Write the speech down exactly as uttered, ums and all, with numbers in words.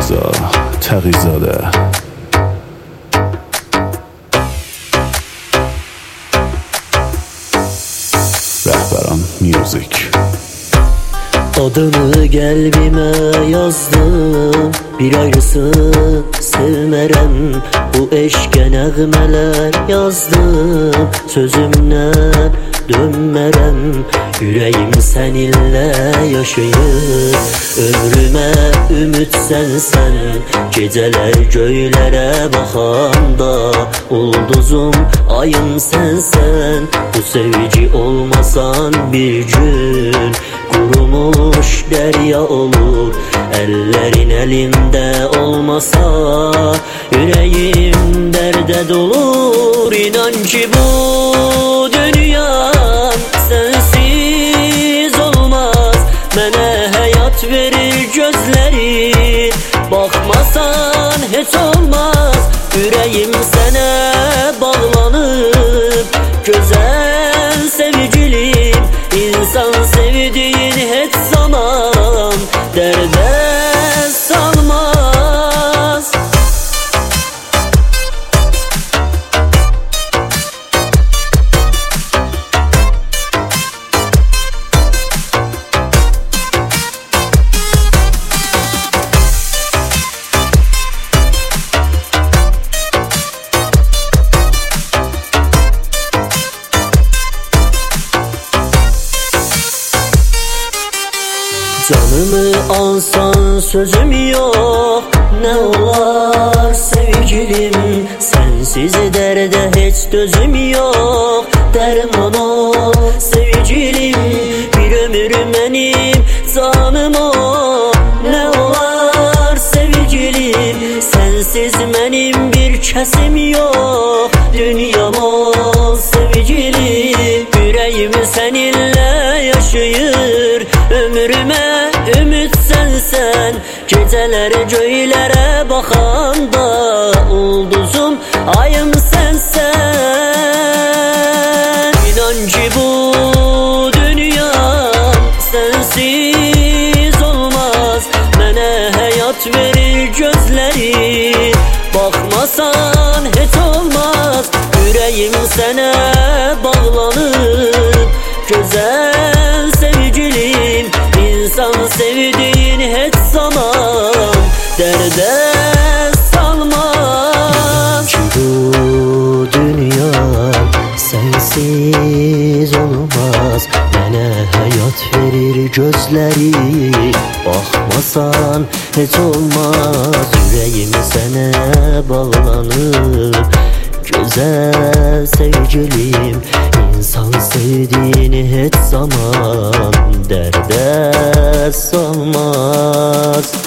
Rza Təğizadə. Rəhbəran Music. Adını qəlbimə yazdım, bir ayrısı sevmərəm. Bu eşqə nəğmələr yazdım, sözümdən dönmərəm. Ürəyim səninlə yaşayır, ömrümə ümid sənsən. Gecələr göylərə baxanda ulduzum, ayım sənsən. Bu sevgi olmasan bir gün qurumuş dərya olur. Əllərin əlimdə olmasa ürəyim dərdə dolur. İnan ki bu dünyam sensiz olmaz. Mənə həyat verir gözlərin, baxmasan heç olmaz. Ürəyim sənə bağlanıb, gözəl sevgilim. İnsan sevdiğin heç zaman dərdə salmaz. Canımı alsan sözüm yok, ne olar sevgilim. Sensiz derde hiç dözüm yok, derman ol sevgilim. Bir ömür benim canım o, ne olar sevgilim. Sensiz benim bir kesim yok, dünyam ol sevgilim. Yüreğim seninle yaşayır, ömrüme ümid sənsən. Gecələrə göylərə baxanda ulduzum, ayım sənsən. İnan ki bu dünyam sensiz olmaz. Mənə həyat verir gözlərin, baxmasan heç olmaz. Ürəyim sənə bağlanıb, gözəl sevgilim. İnsan sevdiğin heç zaman dərdə salmaz. Ki bu dünya sensiz olmaz. Mənə həyat verir gözləri, baxmasan heç olmaz. Ürəyim sənə bağlanıb, gözəl sevgilim. İnsan sevdiğini heç zaman dərdə salmaz.